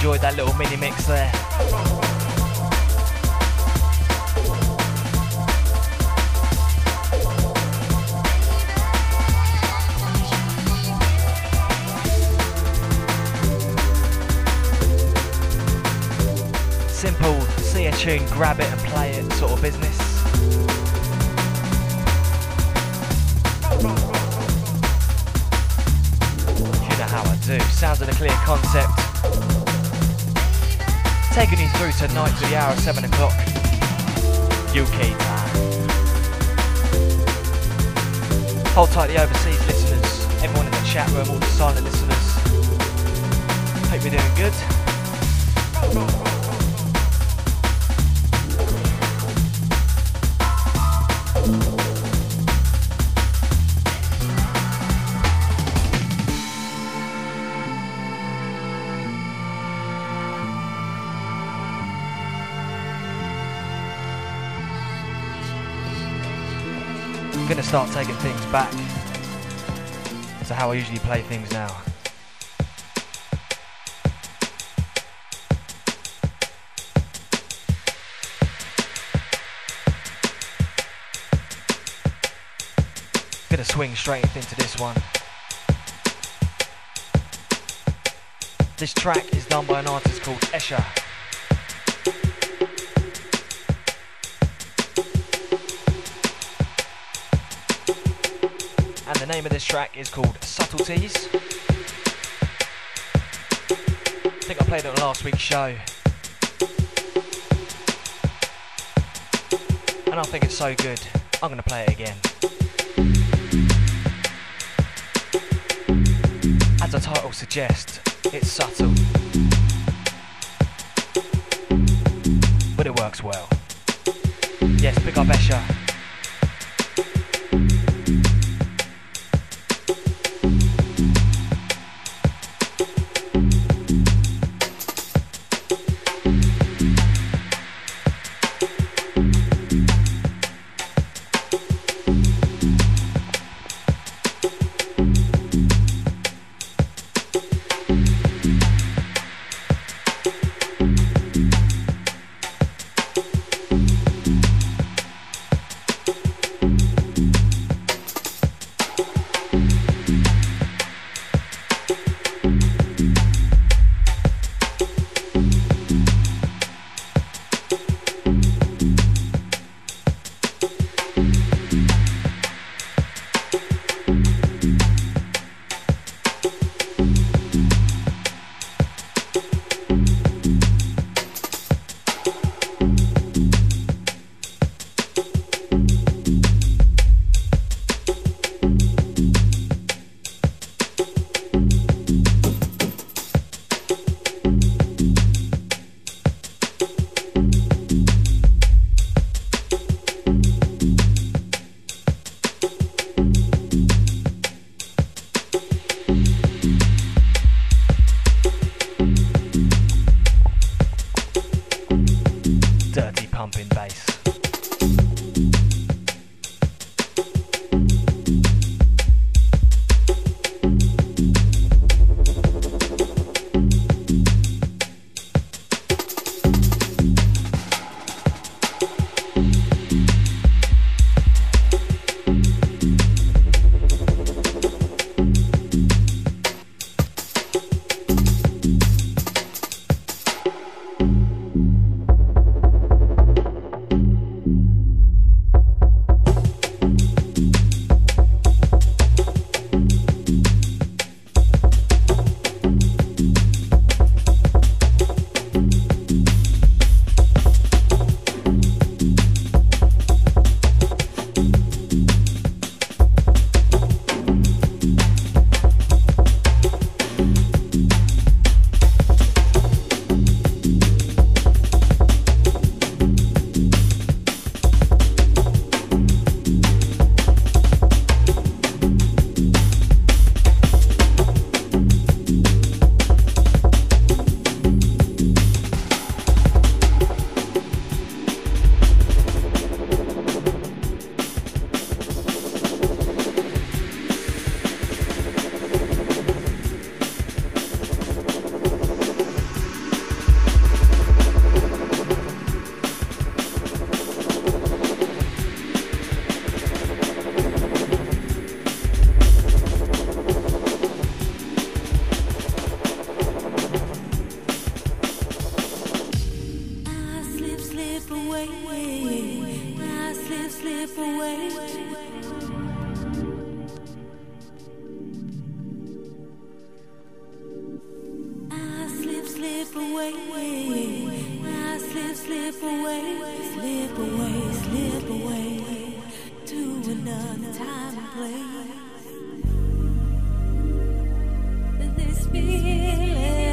enjoyed that little mini mix there. Simple, see a tune, grab it and play it sort of business. You know how I do. Sounds of the Clear concept. Taking you through tonight to the hour of 7 o'clock. UK time. Hold tight the overseas listeners, everyone in the chat room, all the silent listeners. Hope you're doing good. I'm going to start taking things back to how I usually play things now. Going to swing straight into this one. This track is done by an artist called Escher. And the name of this track is called Subtleties. I think I played it on last week's show. And I think it's so good, I'm going to play it again. As the title suggests, it's subtle. But it works well. Yes, big up Escher. slip away. I slip away. I slip away. I slip away to another time and place. This feeling.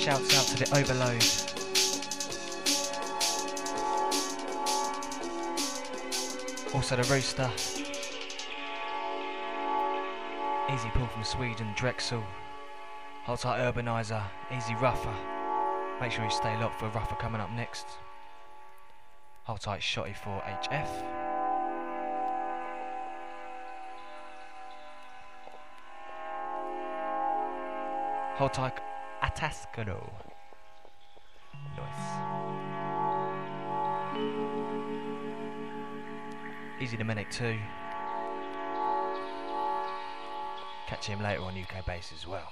Shouts out to the Overload. Also the Rooster. Easy Pull from Sweden, Drexel. Hold tight Urbanizer, Easy Ruffer. Make sure you stay locked for Ruffer coming up next. Hold tight Shotty for HF. Hold tight Atascado. Nice. Easy Dominic too. Catch him later on UK base as well.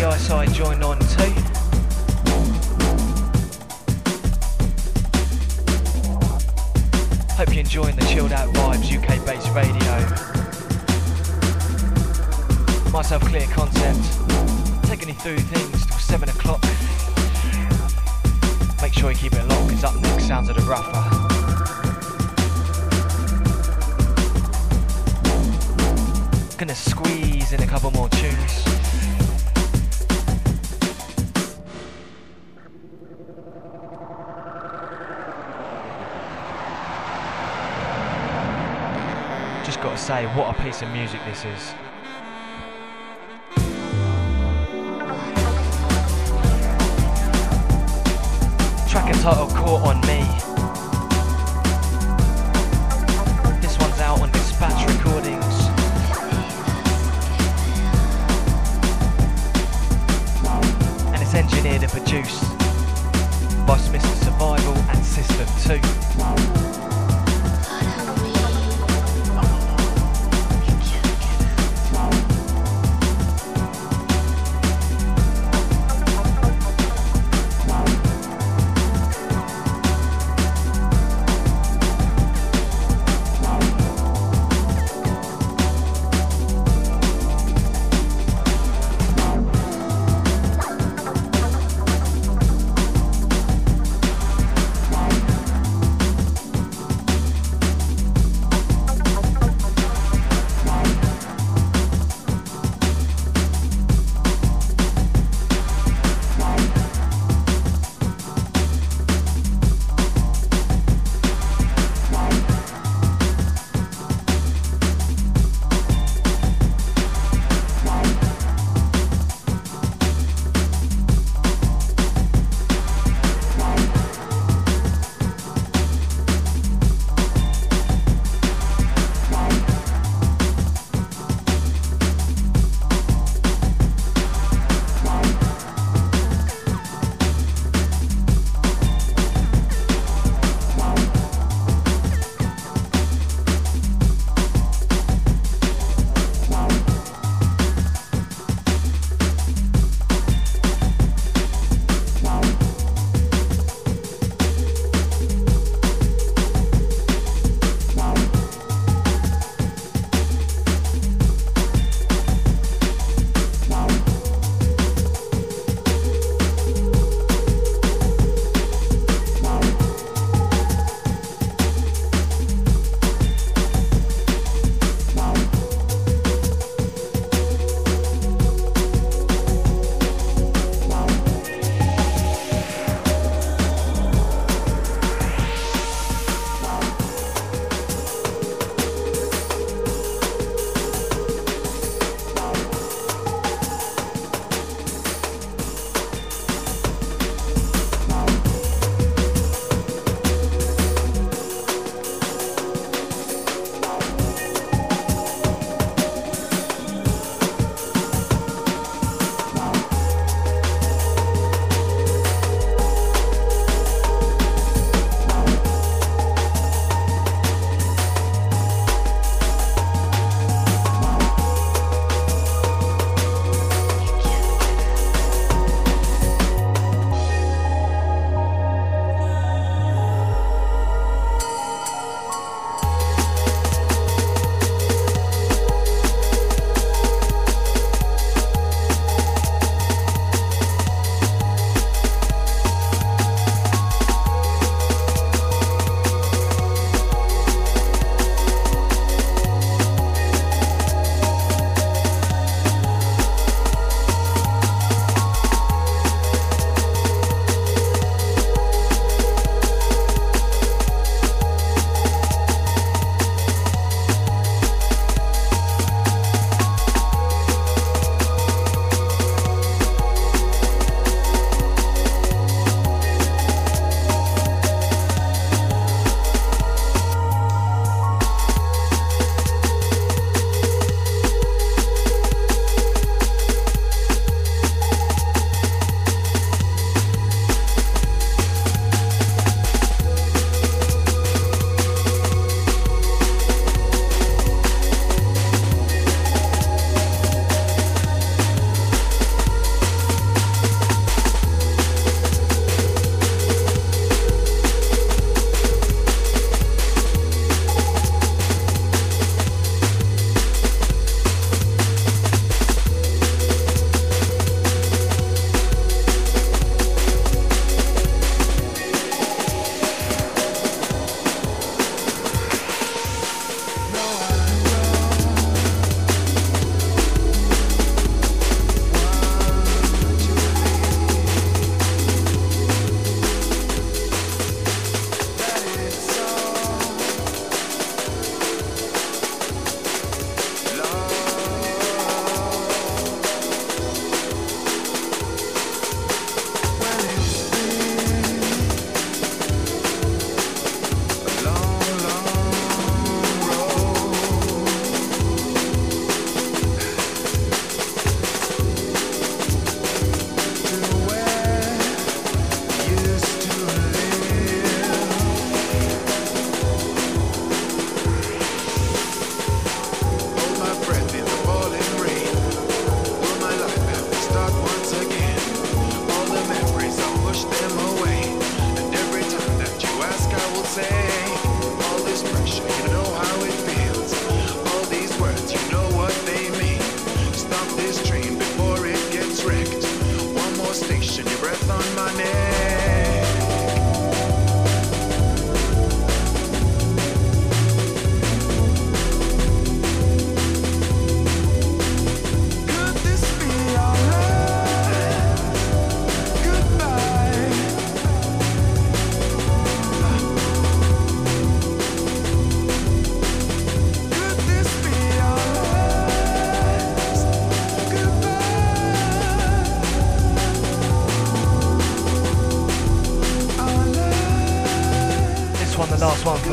DI side joined on too. Hope you're enjoying the chilled out vibes UK based radio. Myself Clear Concept, taking you through things till 7 o'clock. Make sure you keep it locked, because up next, Sounds of the Ruffer. Gonna squeeze in a couple more tunes. Just gotta say, what a piece of music this is. Track entitled Caught on Me. This one's out on Dispatch Recordings. And it's engineered and produced by Mr. Survival and System 2.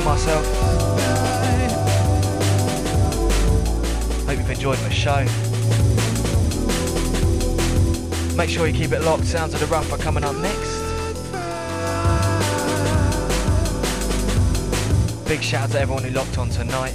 myself. Hope you've enjoyed my show. Make sure you keep it locked. Sounds of the Rough are coming up next. Big shout out to everyone who locked on tonight.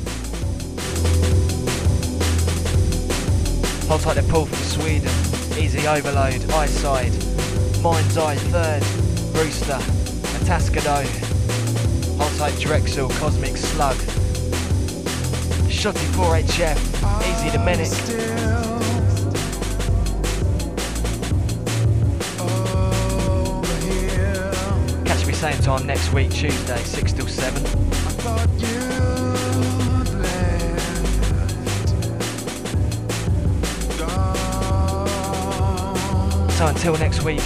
Hold tight to Paul from Sweden, Easy Overload, Eyeside, Mind's Eye, Third, Brewster, Atascado. Hold tight Drexel, Cosmic Slug, Shotty 4HF, Easy Dominic. Catch me same time next week, Tuesday, 6 till 7. So until next week,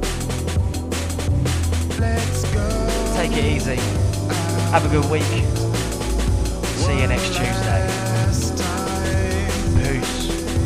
take it easy, have a good week, see you next Tuesday, peace.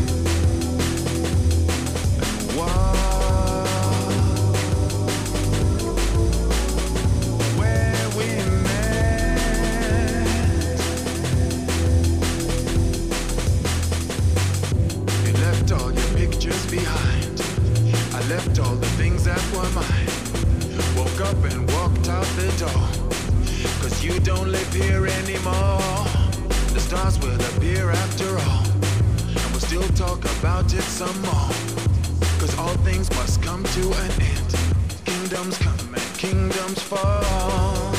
You left all your pictures behind. I left all the things that were mine. Woke up and walked out the door. Cause you don't live here anymore. The stars will appear after all. And we'll still talk about it some more. Cause all things must come to an end. Kingdoms come and kingdoms fall.